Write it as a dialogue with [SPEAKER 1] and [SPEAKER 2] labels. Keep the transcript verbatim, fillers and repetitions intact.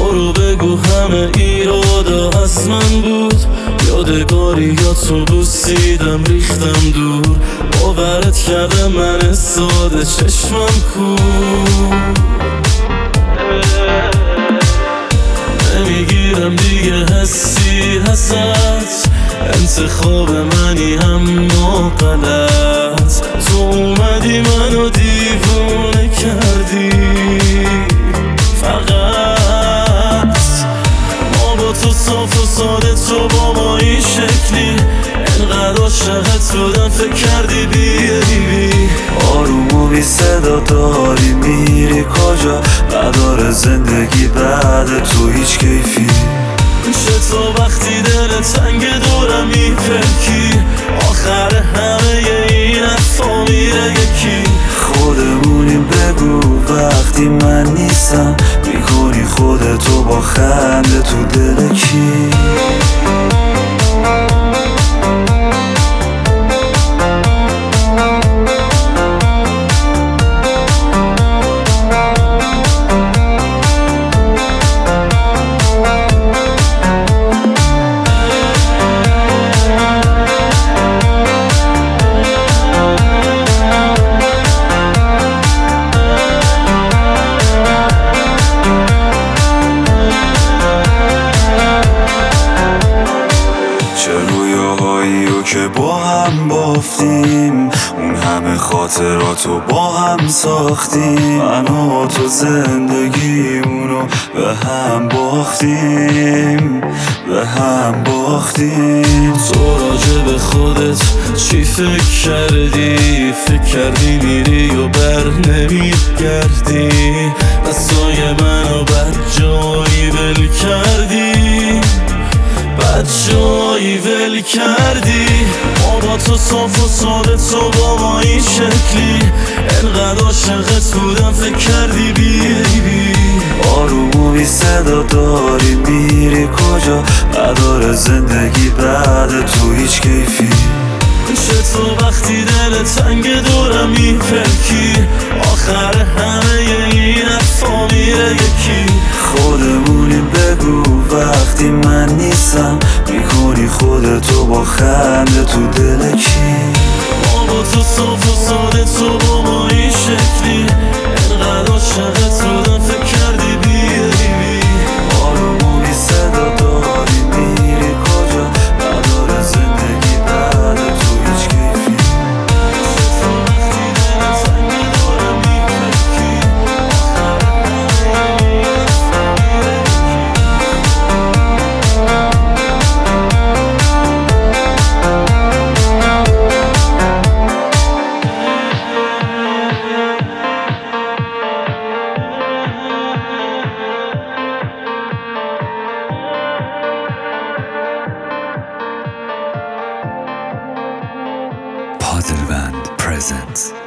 [SPEAKER 1] برو بگو همه ایرادا از من بود، یادگاری یا تو بوسیدم ریختم دور، باورت کرده من ساده چشمم کور. نمیگیرم دیگه حسی هست، انتخاب منی اما غلط، تو اومدی منو دیوونه کردی. فقط ما با تو صاف و ساده، تو با ما این شکلی، انقدر عاشقت بودم فکر کردی بیایی بی
[SPEAKER 2] آروم و بی صدا داری میری کجا؟ نداره زندگی بعد تو هیچ کیفی.
[SPEAKER 1] چطور وقتی دل تنگ دورم میپکی، آخر همه این حرفا میره یکی.
[SPEAKER 2] خودمونیم بگو وقتی من نیستم، میکنی خودتو با خنده تو دل کی؟ که با هم بافتیم، اون همه خاطراتو با هم ساختیم، من و تو زندگیمونو به هم باختیم، به هم باختیم.
[SPEAKER 1] تو راجع به خودت چی فکر کردی؟ فکر کردی میری و بر نمیگردی، دستای منو بد جایی ول کردی، بد جایی ول کردی. ما با تو صاف و ساده، تو با ما این شکلی، انقدر عاشقت بودم فکر کردی بیایی بی
[SPEAKER 2] آروم و بی صدا داری میری کجا؟ نداره زندگی بعد تو هیچ کیفی.
[SPEAKER 1] چطور وقتی دل تنگ دورم میپکی، آخر همه این حرفا میره یکی.
[SPEAKER 2] خودمونیم بگو وقتی من نیستم، میکنی خودتو با خنده تو دل کی؟
[SPEAKER 1] ما با تو صاف و ساده، تو با ما این شکلی، انقدر عاشقت بودم فکر کردی بیایی بی
[SPEAKER 2] آروم و بی صدا داری میری کجا؟ نداره زندگی بعد تو هیچ کیفی.
[SPEAKER 1] چطور وقتی دل تنگ دورم میپکی، آخر همه این حرفا میره
[SPEAKER 3] Padelband presents